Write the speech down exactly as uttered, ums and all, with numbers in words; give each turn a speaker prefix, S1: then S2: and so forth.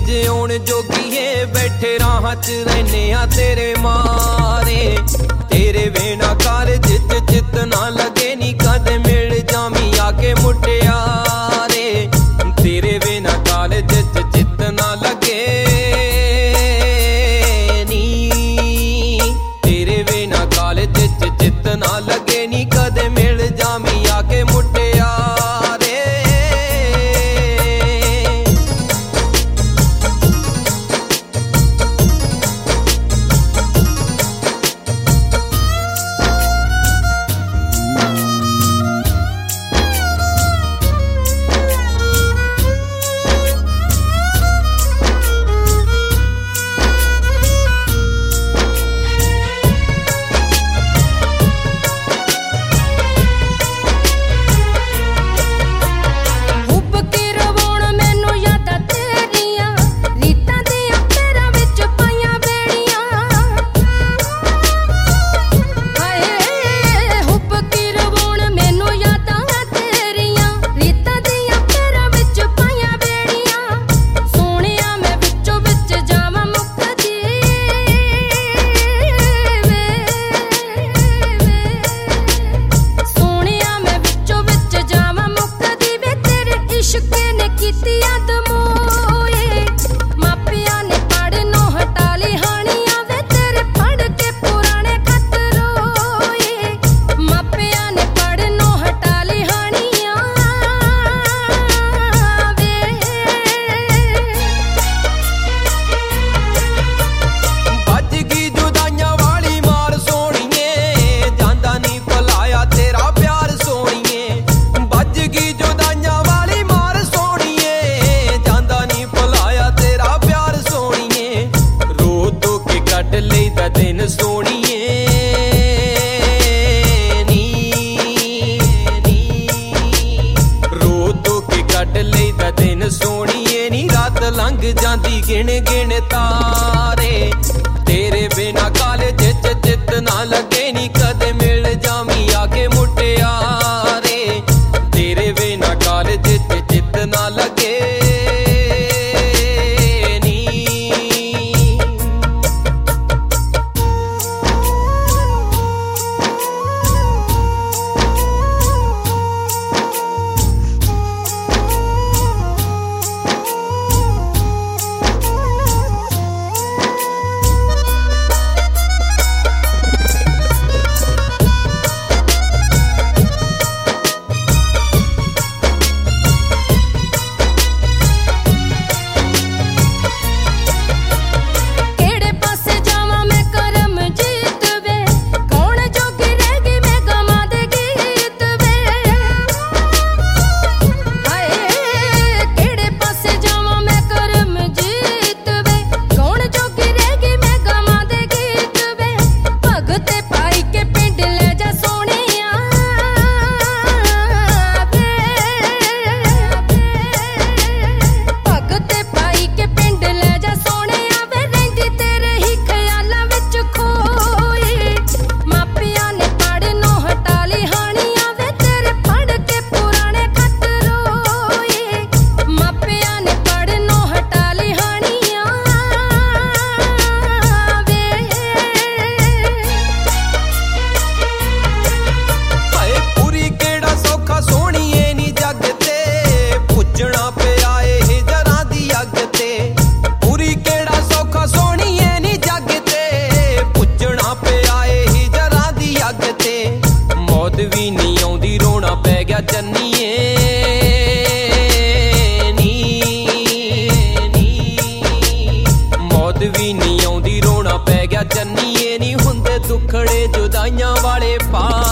S1: ਜਿਉਣ ਜੋਗੀਏ बैठे राह च रहने आ तेरे मारे। तेरे बिना कालज च चित ना लगे नी कदे मिल जामी आके मुटियारे। तेरे बिना कालज च चित ना लगे नी, तेरे बिना कालज च चित ना लगे नी कदे मिल जामी आके मुटियारे। दिन सोनिए नी, नी रो तो के कट लेदा दिन सोनिए नी। रात लंघ जांदी गिण गिण तारे। तेरे बिना कालज च चित ना लगे नी कदे मिल जामी आके मुटियारे। तेरे बिना कालज च चित ना लगे भी नहीं आउंदी रोना पै गया चन्नीए नी, नी मौत भी नहीं आउंदी रोना पै गया चन्नीए नी। हुंदे दुखड़े जुदाइयां वाले पा